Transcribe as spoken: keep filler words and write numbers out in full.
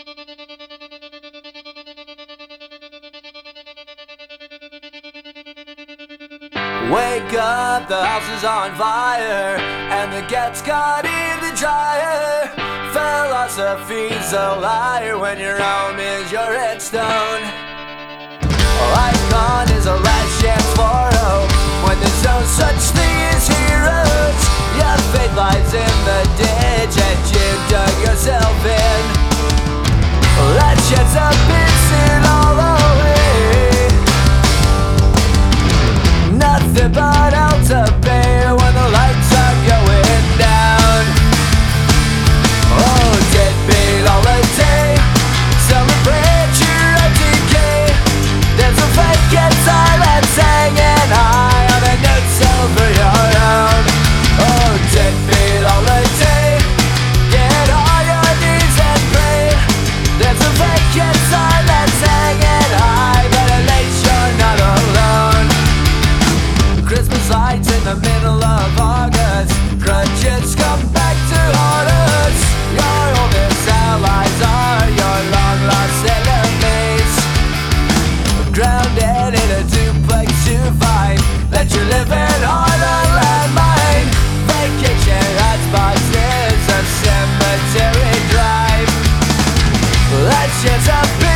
Wake up, the house is on fire, and the cat's caught in the dryer. Philosophy's a liar when your home is your headstone. Icon is a last chance for hope when there's no such thing as heroes. Your fate lies in the ditch that you dug yourself in. That sheds a piston all away. Nothing but hell to pay when the lights are going down. Oh, deadbeat holiday, celebrate your empty decay. There's a vacant silence hanging high on a note over your own. Oh, deadbeat holiday, get on your knees and pray. There's a vacant silence hanging high, but at least you're not alone. Christmas lights in the middle of August, grudges come back to haunt us. Your oldest allies are your long lost enemies. Grounded in a duplex you find that you're living on a landmine. Vacation hotspots is a cemetery drive. That's just a bit